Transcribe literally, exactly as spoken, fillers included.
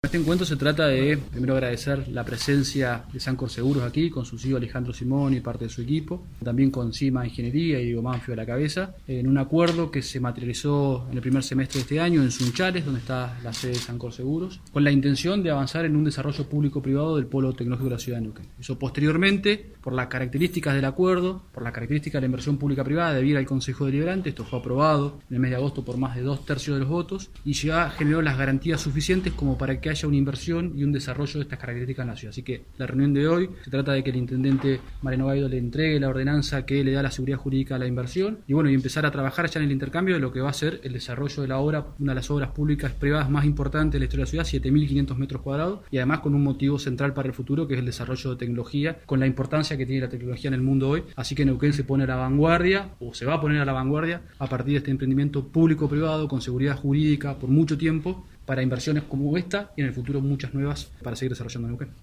Este encuentro se trata de, primero, agradecer la presencia de Sancor Seguros aquí, con su C E O Alejandro Simón y parte de su equipo, también con CIMA Ingeniería y Diego Manfio a la cabeza, en un acuerdo que se materializó en el primer semestre de este año en Sunchales, donde está la sede de Sancor Seguros, con la intención de avanzar en un desarrollo público-privado del polo tecnológico de la ciudad de Neuquén. Eso posteriormente, por las características del acuerdo, por las características de la inversión pública-privada, debiera al Consejo Deliberante. Esto fue aprobado en el mes de agosto por más de dos tercios de los votos y ya generó las garantías suficientes como para que haya una inversión y un desarrollo de estas características en la ciudad. Así que la reunión de hoy se trata de que el intendente Mariano Gaido le entregue la ordenanza que le da la seguridad jurídica a la inversión y bueno, y empezar a trabajar ya en el intercambio de lo que va a ser el desarrollo de la obra, una de las obras públicas privadas más importantes de la historia de la ciudad, siete mil quinientos metros cuadrados, y además con un motivo central para el futuro, que es el desarrollo de tecnología, con la importancia que tiene la tecnología en el mundo hoy. Así que Neuquén se pone a la vanguardia, o se va a poner a la vanguardia, a partir de este emprendimiento público-privado con seguridad jurídica por mucho tiempo, para inversiones como esta y en el futuro muchas nuevas para seguir desarrollando Neuquén.